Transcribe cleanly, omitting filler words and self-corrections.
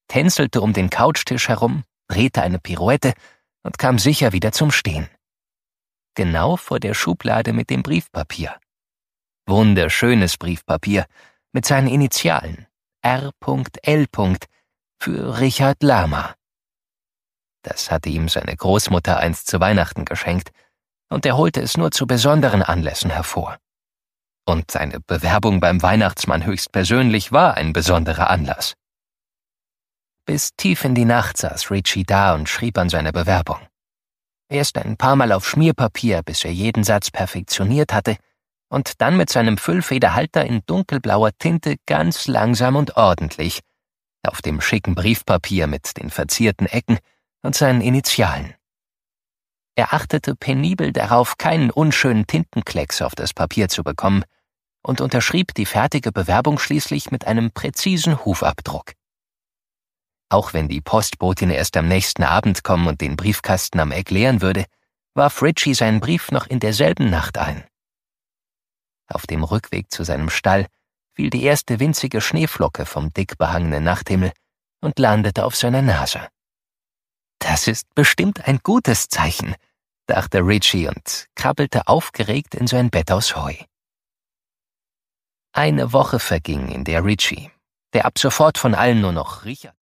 tänzelte um den Couchtisch herum, drehte eine Pirouette und kam sicher wieder zum Stehen. Genau vor der Schublade mit dem Briefpapier. Wunderschönes Briefpapier mit seinen Initialen R.L. für Richard Lama. Das hatte ihm seine Großmutter einst zu Weihnachten geschenkt, und er holte es nur zu besonderen Anlässen hervor. Und seine Bewerbung beim Weihnachtsmann höchstpersönlich war ein besonderer Anlass. Bis tief in die Nacht saß Richie da und schrieb an seiner Bewerbung. Erst ein paar Mal auf Schmierpapier, bis er jeden Satz perfektioniert hatte, und dann mit seinem Füllfederhalter in dunkelblauer Tinte ganz langsam und ordentlich, auf dem schicken Briefpapier mit den verzierten Ecken und seinen Initialen. Er achtete penibel darauf, keinen unschönen Tintenklecks auf das Papier zu bekommen, und unterschrieb die fertige Bewerbung schließlich mit einem präzisen Hufabdruck. Auch wenn die Postbotin erst am nächsten Abend kommen und den Briefkasten am Eck leeren würde, warf Richie seinen Brief noch in derselben Nacht ein. Auf dem Rückweg zu seinem Stall fiel die erste winzige Schneeflocke vom dick behangenen Nachthimmel und landete auf seiner Nase. »Das ist bestimmt ein gutes Zeichen«, dachte Richie und krabbelte aufgeregt in sein Bett aus Heu. Eine Woche verging, in der Richie, der ab sofort von allen nur noch Richard